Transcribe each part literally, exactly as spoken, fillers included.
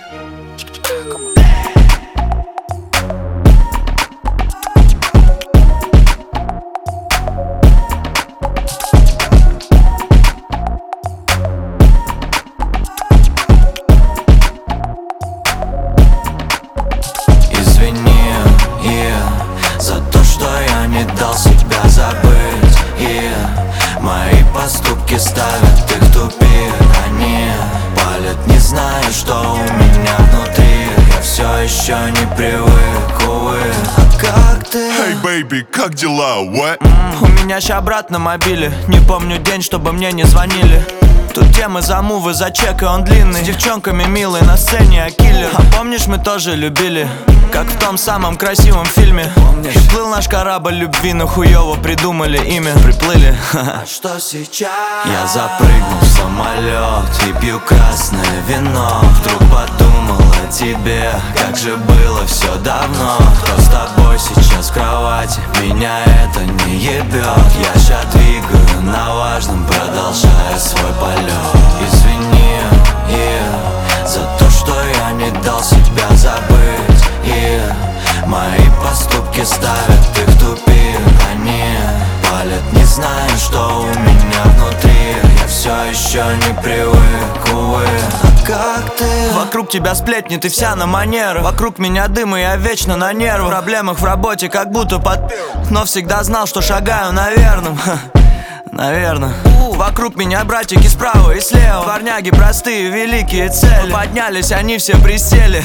Извини, yeah, за то, что я не дал себя забыть, yeah. Мои поступки ставят их в тупик. Они палят, не зная, что у меня внутри. Я все еще не привык, увы. А как ты? Hey baby, как дела? What? У меня ща брат на мобиле. Не помню день, чтобы мне не звонили. Тут темы за мувы, за чек, и он длинный. С девчонками милый, на сцене я киллер. А помнишь, мы тоже любили, как в том самом красивом фильме. Помнишь? И плыл наш корабль любви, но хуёво придумали имя. Приплыли. А что сейчас? Я запрыгнул в самолет и пью красное вино. Вдруг подумал о тебе, как же было все давно. Кто с тобой сейчас в кровати? Меня это не ебет. Я ща двигаю на важном, продолжая свой полет. Извини, yeah, за то, что я не дал себя забыть, yeah. Мои поступки ставят их в тупик. Они палят, не зная, что у меня внутри. Я все еще не привык, увы. А как ты? Вокруг тебя сплетни, ты вся на манеру. Вокруг меня дым, и я вечно на нервах. В проблемах в работе, как будто под... Но всегда знал, что шагаю на верном. Наверно. Вокруг меня братики справа и слева. Парняги простые, великие цели. Поднялись, они все присели.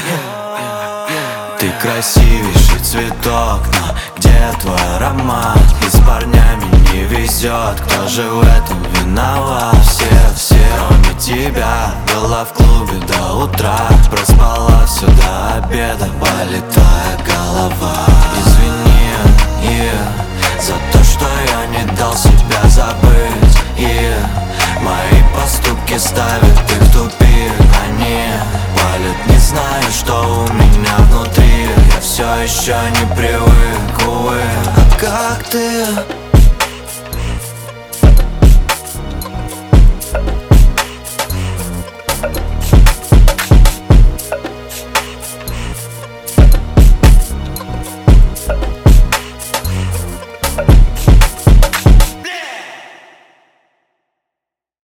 Ты красивейший цветок, но где твой аромат? И с парнями не везет, кто же в этом виноват? Все, все, кроме тебя. Была в клубе до утра, проспала все до обеда. Болит твоя голова. Извини, yeah, за то, что я не дал себя забыть, yeah. Мои поступки ставят их в тупик. Они палят, не зная, что у меня внутри. Я все еще не привык, увы. А как ты?